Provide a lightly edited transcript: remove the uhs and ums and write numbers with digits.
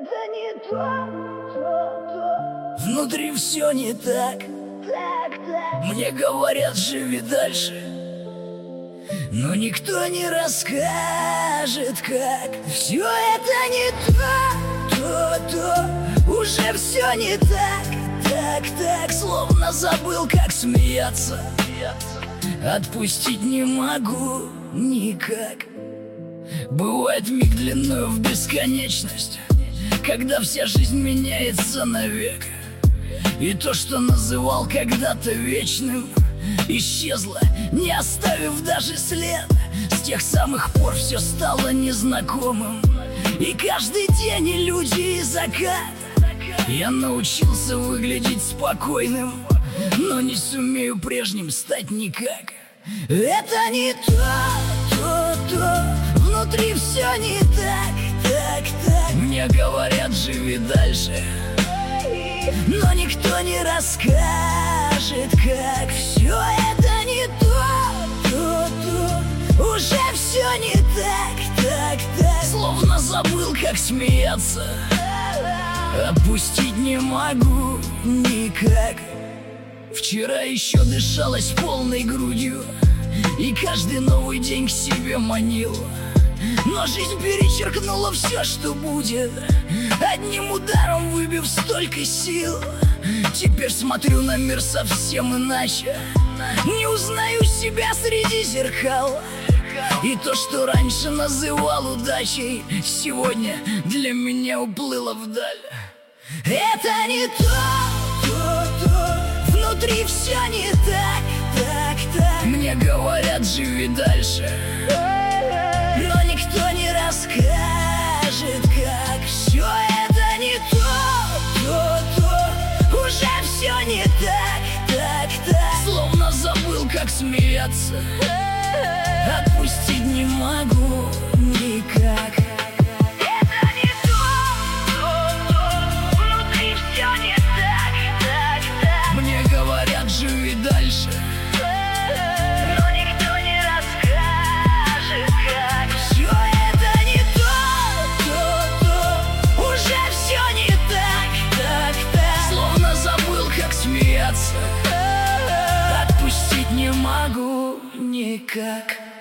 Это не то. Внутри все не так. Мне говорят, живи дальше, но никто не расскажет, как. Все это не то. Уже все не так, словно забыл, как смеяться. Отпустить не могу никак. Бывает миг длиною в бесконечность, когда вся жизнь меняется навек. И то, что называл когда-то вечным, исчезло, не оставив даже след. С тех самых пор все стало незнакомым, и каждый день и люди, и закат. Я научился выглядеть спокойным, но не сумею прежним стать никак. Это не то. Внутри все не так. Мне говорят, живи дальше, но никто не расскажет, как. Все это не то. Уже все не так. Словно забыл, как смеяться. Отпустить не могу никак. Вчера еще дышалось полной грудью, и каждый новый день к себе манил. Но жизнь перечеркнула все, что будет, одним ударом выбив столько сил. Теперь смотрю на мир совсем иначе, не узнаю себя среди зеркал. И то, что раньше называл удачей, сегодня для меня уплыло вдаль. Это не то. Внутри все не так. Мне говорят, живи дальше, но никто не расскажет, как. Все это не то. Уже все не так. Словно забыл, как смеяться. Отпустить не могу никак. Это не то. Внутри все не так. Мне говорят, живи дальше, но никто не расскажет, как. все это не то. Уже все не так. Словно забыл, как смеяться. Отпустить не могу никак.